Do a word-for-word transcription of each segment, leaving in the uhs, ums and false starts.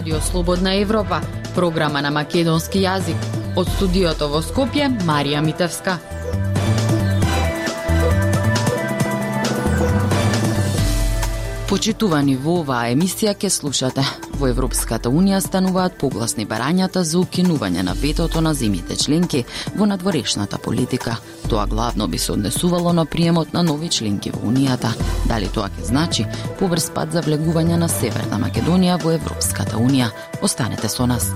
Радио Слободна Европа, програма на македонски јазик. Од студиото во Скопје, Марија Митевска. Почитувани, во оваа емисија ке слушате. Во Европската Унија стануваат погласни барањата за укинување на ветото на земјите членки во надворешната политика. Тоа главно би се однесувало на приемот на нови членки во Унијата. Дали тоа ќе значи побрз пат за влегување на Северна Македонија во Европската Унија? Останете со нас.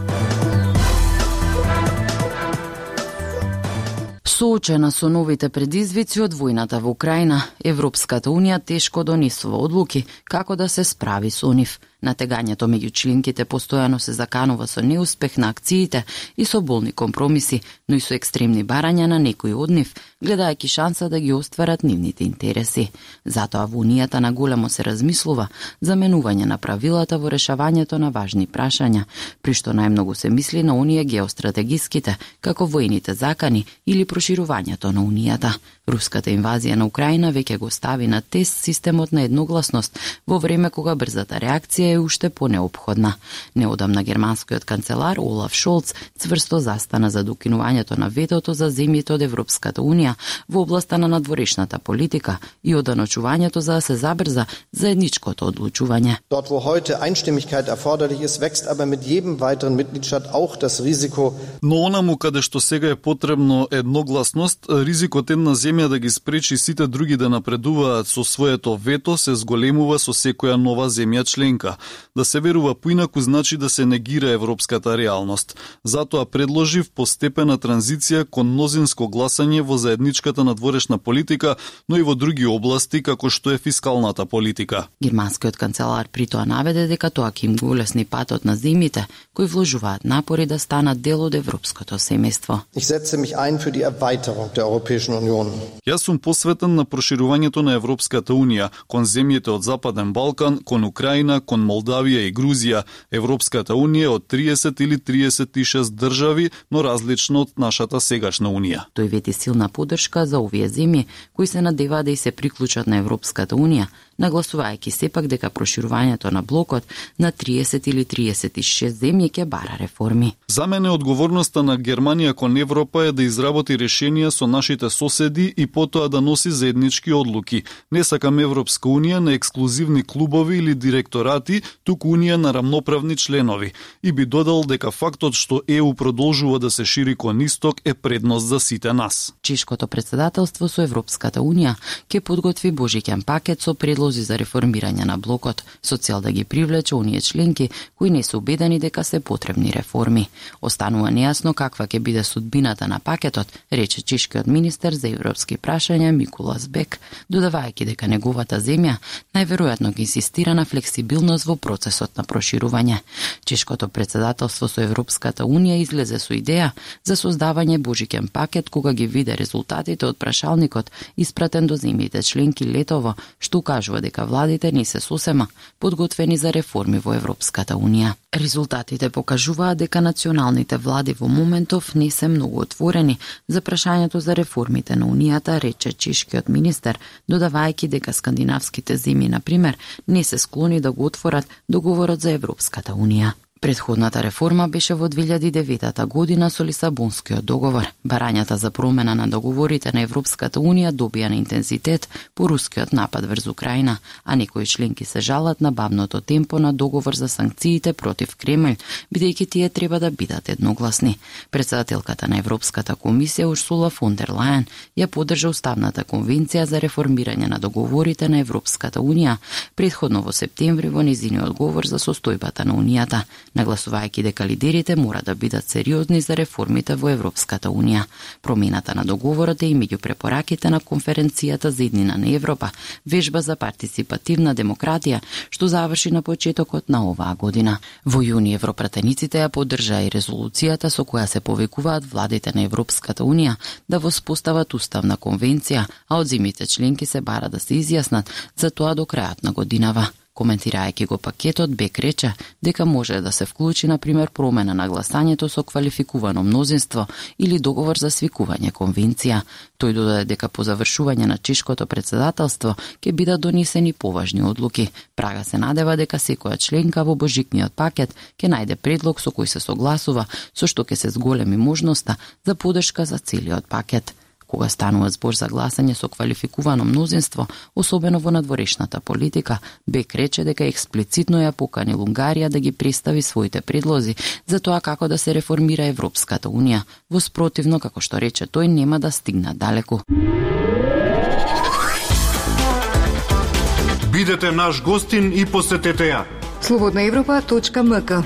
Соочена со новите предизвици од војната во Украина, Европската Унија тешко донесува одлуки како да се справи со нив. Натегањето меѓу членките постојано се заканува со неуспех на акциите и со болни компромиси, но и со екстремни барања на некои од нив, гледајќи шанса да ги остварат нивните интереси. Затоа во Унијата наголемо се размислува за менување на правилата во решавањето на важни прашања, при што најмногу се мисли на оние геостратегиските, како војните закани или проширувањето на Унијата. Руската инвазија на Украина веќе го стави на тест системот на едногласност во време кога брзата реакција е уште понеопходна. Неодамна германскиот канцелар Олаф Шолц цврсто застана за докинувањето на ветото за земјите од Европската Унија во областа на надворешната политика и оданочувањето за да се забрза заедничкото одлучување. Dort wo heute Einstimmigkeit erforderlich ist, wächst aber mit jedem weiteren Mitgliedstaat auch das Risiko. Но онаму каде што сега е потребно едногласност, ризикот една земја да ги спречи сите други да напредуваат со своето вето се зголемува со секоја нова земја членка. Да се верува поинаку значи да се негира европската реалност. Затоа предложив постепена транзиција кон мнозинско гласање во заедничката надворешна политика, но и во други области како што е фискалната политика. Германскиот канцелар при тоа наведе дека тоа ќе им го улесни патот на земјите кои вложуваат напори да станат дел од европското семејство. Ich setze mich ein für die Erweiterung der Europäischen Union. Јас сум посветен на проширувањето на Европската Унија кон земјите од Западен Балкан, кон Украина, кон Молдавија и Грузија. Европската Унија од триесет или триесет и шест држави, но различно од нашата сегашна Унија. Тој вети силна поддршка за овие земји кои се надеваат да и се приклучат на Европската Унија, нагласувајќи сепак дека проширувањето на блокот на триесет или триесет и шест земји ќе бара реформи. За мене одговорноста на Германија кон Европа е да изработи решенија со нашите соседи и потоа да носи заеднички одлуки. Не сакам Европска Унија на ексклузивни клубови или директорати, туку Унија на рамноправни членови. И би додал дека фактот што Е У продолжува да се шири кон исток е предност за сите нас. Чешкото претседателство со Европската Унија ќе подготви божиќен пакет со предлози за реформирање на блокот, со цел да ги привлече оние членки кои не се убедени дека се потребни реформи. Останува нејасно каква ќе биде судбината на пакетот, рече чешкиот министер за европски прашања Миколас Бек, додавајќи дека неговата земја најверојатно ги инсистира на флексибилност во процесот на проширување. Чешкото претседателство со Европската Унија излезе со идеја за создавање божиќен пакет кога ги виде резултатите од прашалникот испратен до земјите членки летово, што укажува дека владите не се сосема подготвени за реформи во Европската Унија. Резултатите покажуваат дека националните влади во моментов не се многу отворени за прашањето за реформите на Унијата, рече чешкиот министер, додавајќи дека скандинавските земји, на пример, не се склони да го отворат договорот за Европската Унија. Предходната реформа беше во две илјади и девета година со Лисабонскиот договор. Барањата за промена на договорите на Европската Унија добија на интензитет по рускиот напад врз Украина, а некои членки се жалат на бавното темпо на договор за санкциите против Кремљ, бидејќи тие треба да бидат едногласни. Претседателката на Европската комисија Урсула фон дер Лајен ја поддржа уставната конвенција за реформирање на договорите на Европската Унија претходно во септември во нејзиниот говор за состојбата на Унијата, нагласувајќи дека лидерите мора да бидат сериозни за реформите во Европската Унија. Промената на договорот е и меѓу препораките на конференцијата за иднина на Европа, вежба за партиципативна демократија, што заврши на почетокот на оваа година. Во јуни европратениците ја поддржаа и резолуцијата со која се повикуваат владите на Европската Унија да воспостават уставна конвенција, а од земјите членки се бара да се изјаснат за тоа до крајот на годинава. Коментирајќи го пакетот, Бек рече дека може да се вклучи на пример промена на гласањето со квалификувано мнозинство или договор за свикување конвенција. Тој додаде дека по завршување на чешкото председателство ќе бидат донесени поважни одлуки. Прага се надева дека секоја членка во божикниот пакет ќе најде предлог со кој се согласува, со што ќе се зголеми можноста за поддршка за целиот пакет. Кога станува збор за гласање со квалификувано мнозинство, особено во надворешната политика, Бек рече дека експлицитно ја поканил Унгарија да ги представи своите предлози за тоа како да се реформира Европската Унија. Во спротивно, како што рече тој, нема да стигнат далеку. Бидете наш гостин и посетете ја. слободна европа точка ем ка.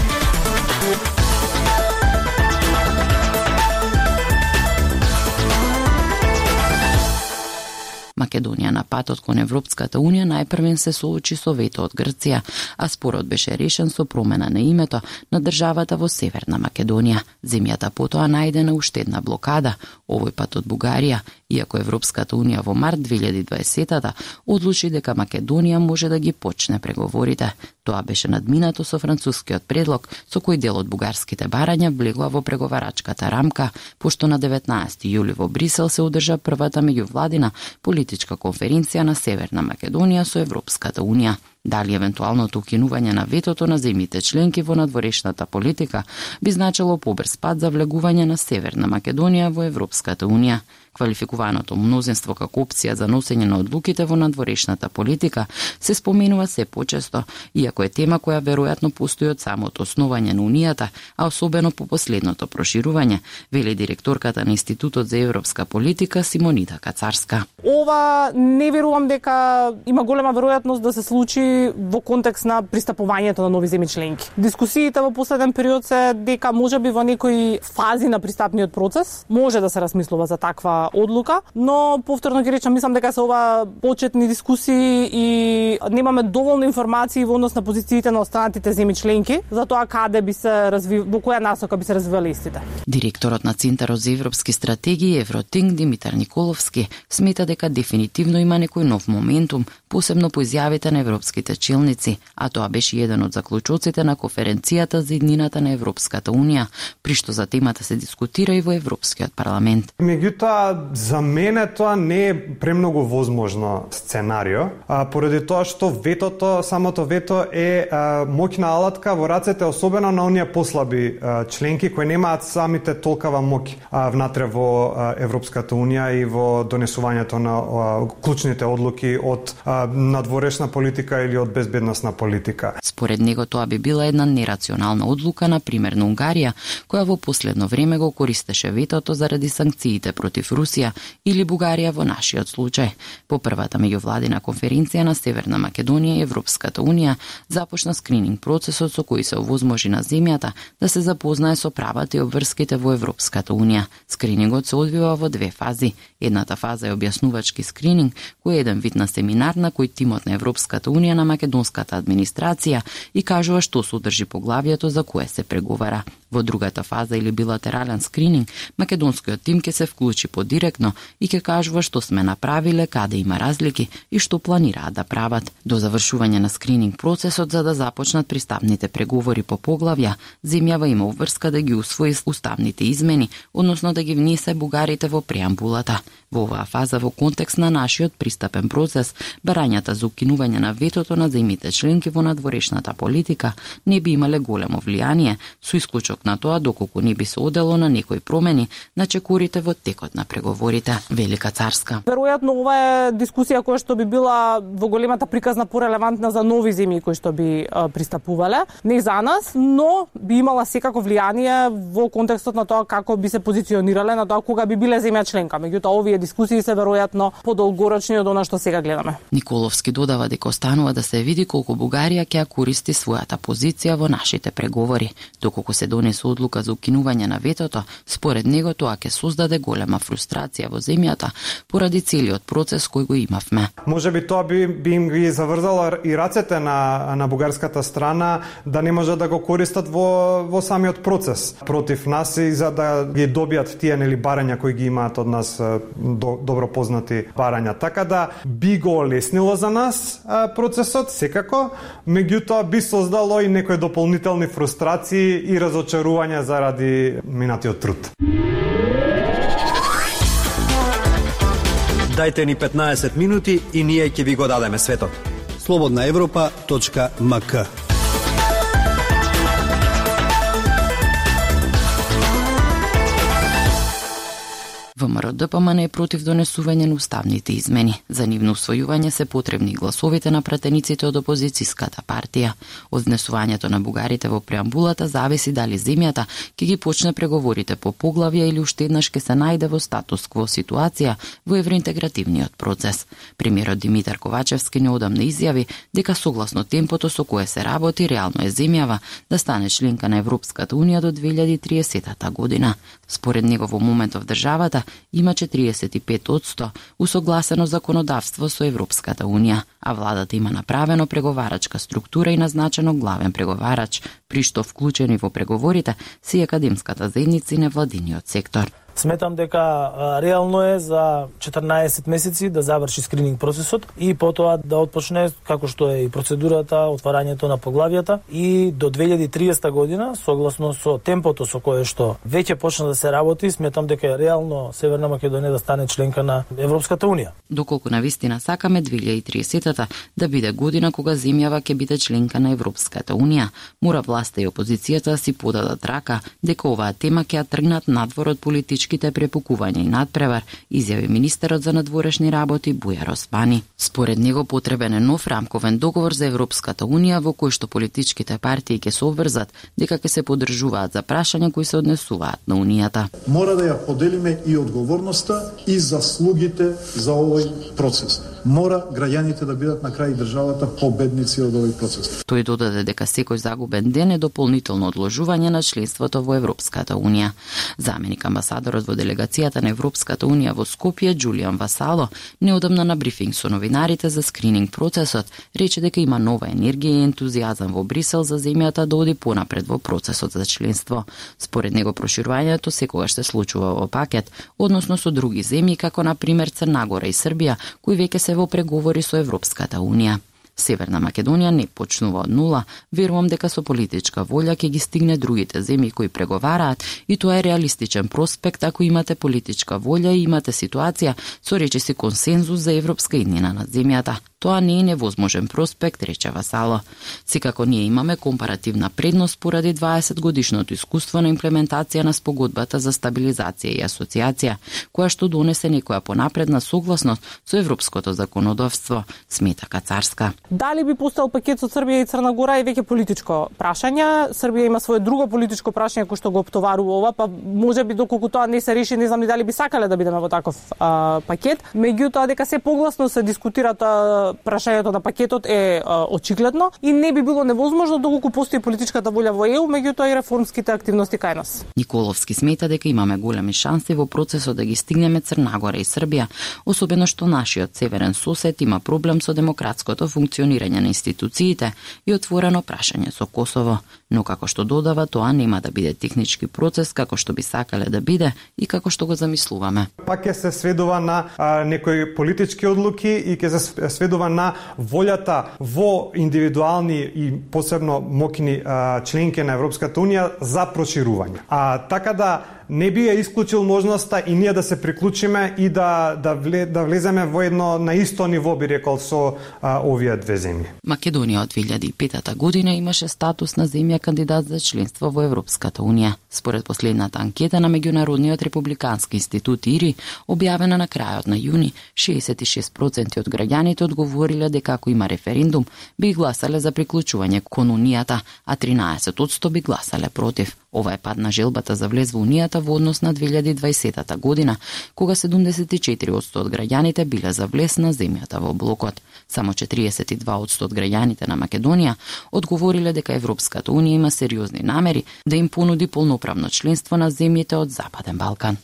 Македонија на патот кон Европската Унија најпрвен се соочи со вето од Грција, а спорот беше решен со промена на името на државата во Северна Македонија. Земјата потоа најде на уште една блокада, овој пат од Бугарија, иако Европската Унија во март две илјади и дваесета одлучи дека Македонија може да ги почне преговорите. Тоа беше надминато со францускиот предлог, со кој дел од бугарските барања влегува во преговарачката рамка, пошто на деветнаесети јули во Брисел се одржа првата меѓувладина политичка конференција на Северна Македонија со Европската Унија. Дали евентуалното укинување на ветото на земјите членки во надворешната политика би значило побрз пат за влегување на Северна Македонија во Европската Унија. Квалификуваното мнозинство како опција за носење на одлуките во надворешната политика се споменува се почесто, иако е тема која веројатно постои од самото основање на Унијата, а особено по последното проширување, вели директорката на Институтот за европска политика Симонита Кацарска. Ова не верувам дека има голема веројатност да се случи во контекст на пристапувањето на нови земји членки. Дискусиите во последен период се дека можеби во некои фази на пристапниот процес може да се размислува за таква одлука, но повторно ги речам, мислам дека се ова почетни дискусии и немаме доволно информации во однос на позициите на останатите земји членки за тоа каде би се разви... во која насока би се развивале истите. Директорот на Центарот за европски стратегии Евротинг Димитар Николовски смета дека дефинитивно има некој нов моментум, посебно по изјавите на европските челници, а тоа беше еден од заклучоците на конференцијата за иднината на Европската Унија, при што за темата се дискутира и во Европскиот парламент. Меѓутоа, за мене тоа не е премногу возможно сценарио, а, поради тоа што ветото, самото вето е а, моќна алатка во рацете особено на оние послаби а, членки кои немаат самите толкова моќ а, внатре во а, Европската Унија и во донесувањето на а, клучните одлуки од а, надворешна политика или од безбедносна политика. Според него тоа би била една нерационална одлука, на пример на Унгарија, која во последно време го користеше ветото заради санкциите против Русија, или Бугарија во нашиот случај. По првата меѓувладина конференција на Северна Македонија и Европската Унија започна скрининг процесот со кој се овозможи на земјата да се запознае со правата и обврските во Европската Унија. Скринингот се одвива во две фази. Едната фаза е објаснувачки скрининг, кој е еден вид на семинар на кој тимот на Европската Унија на македонската администрација и кажува што содржи поглавието за кое се преговара. Во другата фаза или билатерален скрининг, македонскиот тим ќе се вклучи подиректно и ќе кажува што сме направиле, каде има разлики и што планираат да прават. До завршување на скрининг процесот за да започнат пристапните преговори по поглавја, земјава има обврска да ги усвои уставните измени, односно да ги внесе бугарите во преамбулата. Во оваа фаза, во контекст на нашиот пристапен процес, барањата за укинување на ветото на земјите членки во надворешната политика не би имале големо влијание, со исклучок на тоа доколку не би се одело на некои промени на чекорите во текот на преговорите. Велика Царска. Веројатно ова е дискусија која што би била во големата приказна порелевантна за нови земји кои што би а, пристапувале, не за нас, но би имала секако влијание во контекстот на тоа како би се позиционирале, на тоа кога би биле земја членка. Меѓутоа овие дискусии се веројатно подолгорочни од она што сега гледаме. Николовски додава дека останува да се види колку Бугарија ќе користи својата позиција во нашите преговори. Доколку се донесе одлука за укинување на ветото, според него тоа ќе создаде голема фрустрација во земјата поради целиот процес кој го имавме. Можеби тоа би, би им ги заврзало и рацете на, на бугарската страна да не може да го користат во, во самиот процес против нас и за да ги добијат тие нели барања кои ги имаат од нас до, добро познати барања. Така да би го олеснило за нас процесот процесот, секако, меѓутоа би создало и некои дополнителни фрустрации и разочарувања заради минатиот труд. Дајте ни петнаесет минути и ние ќе ви го дадеме светот. слободна европа точка ем ка. ВМРО-ДПМН е против донесување на уставните измени. За нивно усвојување се потребни гласовите на пратениците од опозицијската партија. Од внесувањето на бугарите во преамбулата зависи дали земјата ќе ги почне преговорите по поглавја или уште еднаш ќе се најде во статус-кво ситуација во евроинтегративниот процес. Премиерот Димитар Ковачевски неодамна изјави дека согласно темпото со кое се работи, реално е земјава да стане членка на Европската унија до две илјади и триесета година. Според него во моментов државата има четириесет и пет одсто усогласено законодавство со Европската унија, а владата има направено преговарачка структура и назначено главен преговарач, при што вклучени во преговорите се академската заедница и невладиниот сектор. Сметам дека а, реално е за четрнаесет месеци да заврши скрининг процесот и потоа да отпочне, како што е и процедурата, отварањето на поглавјата, и до две илјади и триесета година, согласно со темпото со кое што веќе почна да се работи, сметам дека е реално Северна Македонија да стане членка на Европската унија. Доколку навистина сакаме две илјади и триесета да биде година кога земјава ќе биде членка на Европската унија, мора власта и опозицијата си подадат рака дека оваа тема ќе ја тргнат надвор од политички препукување и надпревар, изјави министерот за надворешни работи Бујар Оспани. Според него потребен е нов рамковен договор за Европската унија во кој што политичките партии ќе се обврзат дека ќе се поддржуваат за прашања кои се однесуваат на унијата. Мора да ја поделиме и одговорноста и заслугите за овој процес. Мора граѓаните да бидат на крај државата победници од овој процес. Тој додаде дека секој загубен ден е дополнително одложување на членството во Европската унија. Заменик амбасадорот во делегацијата на Европската унија во Скопје, Џулијан Васало, неодамна на брифинг со новинарите за скрининг процесот, рече дека има нова енергија и ентузијазам во Брисел за земјата да оди понапред во процесот за членство. Според него проширувањето секогаш се случува во пакет, односно со други земји како на пример Црна Гора и Србија, кои веќе се во преговори со Европската унија. Северна Македонија не почнува од нула, верувам дека со политичка волја ќе ги стигне другите земји кои преговараат и тоа е реалистичен проспект ако имате политичка волја и имате ситуација со речиси консензус за европска иднина на земјата. Тоа не е невозможен проспект, рече Васало. Секако ние имаме компаративна предност поради дваесет годишното искуство на имплементација на спогодбата за стабилизација и асоциација, која што донесе некоја понапредна согласност со европското законодавство, смета Кацарска. Дали би постал пакет со Србија и Црна Гора е веќе политичко прашање. Србија има свое друго политичко прашање кој што го оптоварува ова, па можеби доколку тоа не се реши, не знам ни дали би сакале да бидеме во таков а, пакет. Меѓутоа дека се погласно се дискутира тоа прашањето на пакетот е а, очигледно и не би било невозможно доколку постои политичката волја во ЕУ, меѓутоа и реформските активности кај нас. Николовски смета дека имаме големи шанси во процесот да ги стигнеме Црна Гора и Србија, особено што нашиот северен сосед има проблем со демократското функционирање на институциите и отворено прашање со Косово, но како што додава, тоа нема да биде технички процес како што би сакале да биде и како што го замислуваме. Пак ќе се сведува на а, некои политички одлуки и ќе се сведува на волјата во индивидуални и посебно мокни а, членки на Европската унија за проширување. А така да не би ја исклучил можноста и ние да се приклучиме и да да, вле, да влеземе во едно на исто ниво, би рекол, со а, овие две земји. Македонија од две илјади и пета година имаше статус на земја кандидат за членство во Европската унија. Според последната анкета на Меѓународниот републикански институт ИРИ, објавена на крајот на јуни, шеесет и шест проценти од граѓаните одговориле дека ако има референдум, би гласале за приклучување кон унијата, а тринаесет одсто би гласале против. Ова е пад на желбата за влез во унијата во однос на две илјади и дваесета година, кога седумдесет и четири одсто од граѓаните биле за влез на земјата во блокот. Само четириесет и два одсто од граѓаните на Македонија одговориле дека Европската унија има сериозни намери да им понуди полноправно членство на земјите од Западен Балкан.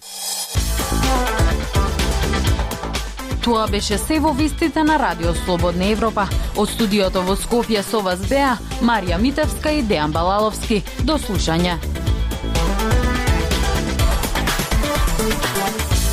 Тоа беше се во вестите на Радио Слободна Европа. Од студиото во Скопје со вас беа Марија Митевска и Дејан Балаловски. До слушање.